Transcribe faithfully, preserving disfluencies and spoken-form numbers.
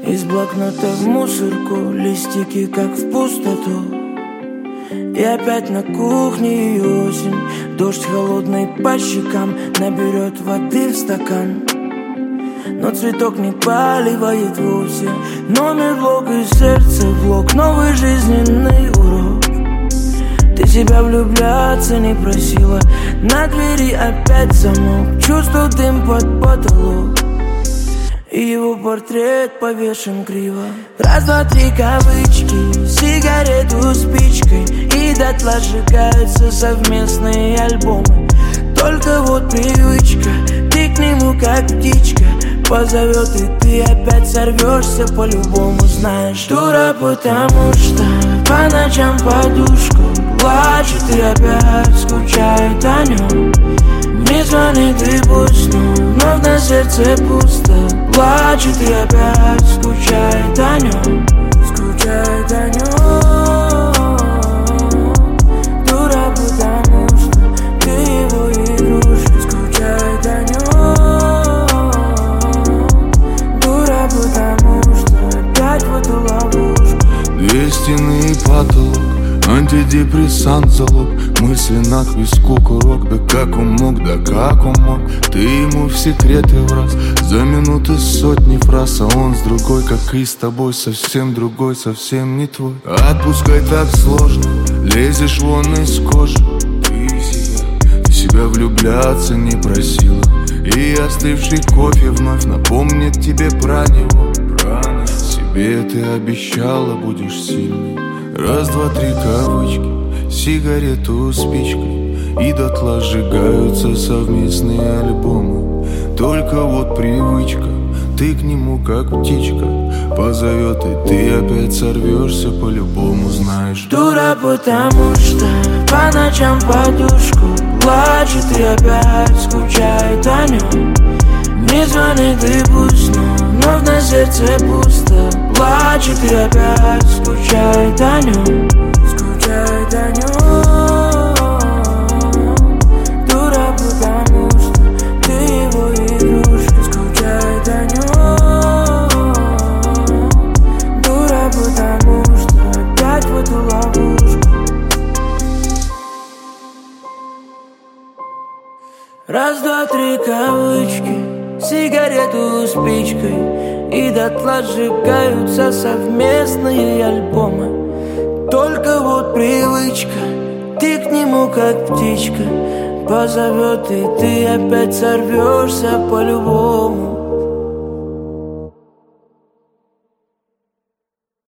Из блокнота в мусорку, листики как в пустоту. И опять на кухне и осень. Дождь холодный по щекам наберет воды в стакан. Но цветок не поливает вовсе. Номер блок и сердце блок. Новый жизненный урок. Ты себя влюбляться не просила. На двери опять замок. Чувствую дым под потолок. И его портрет повешен криво. Раз, два, три кавычки, сигарету спичкой. И дотла сжигаются совместные альбомы. Только вот привычка, ты к нему как птичка. Позовет, и ты опять сорвешься по-любому. Знаешь, дура, потому что по ночам подушку плачет и опять скучает о нем. Не звонит и пусть, но вновь на сердце пусто. Плачет и опять скучает о нем. Скучает о нем. Дура, потому что ты его игрушка. Скучает о нем. Дура, потому что опять в эту ловушку. Две стены и потолок, антидепрессант залог. Мысли на к виску курок. Да как он мог, да как он мог. Ты ему в секреты враз. За минуты сотни фраз. А он с другой, как и с тобой. Совсем другой, совсем не твой. Отпускай так сложно. Лезешь вон из кожи. Ты себя, ты себя влюбляться не просила. И остывший кофе вновь напомнит тебе про него. Про себе ты обещала, будешь сильной. Раз, два, три кавычки, сигарету спичкой. И дотла сжигаются совместные альбомы. Только вот привычка, ты к нему как птичка. Позовет, и ты опять сорвешься по-любому. Знаешь, дура, потому что по ночам подушку плачет и опять скучает о нем. Не звонит и пусть, но вновь на сердце пусто. Плачет и опять скучает о нем. Скучает о нем. Дура, потому что ты его игрушка. Скучает о нем. Дура, потому что опять в эту ловушку. Раз, два, три кавычки, сигарету спичкой. И дотла сжигаются совместные альбомы. Только вот привычка, ты к нему как птичка. Позовет, и ты опять сорвешься по-любому.